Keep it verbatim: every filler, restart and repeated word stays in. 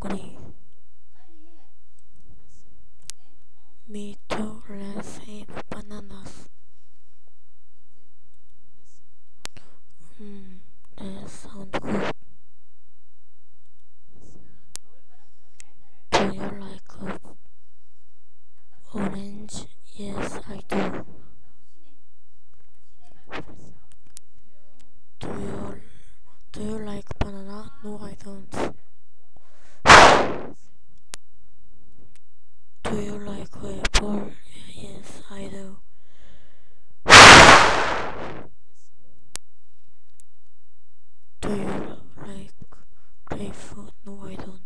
hungry. Me too, let's eat bananas. Hmm, that sounds good. Do you like uh, orange? Yes, I do. Do you do you like banana? No, I don't. Do you like apple? Yes, I do. Do you like grapefruit? No, I don't.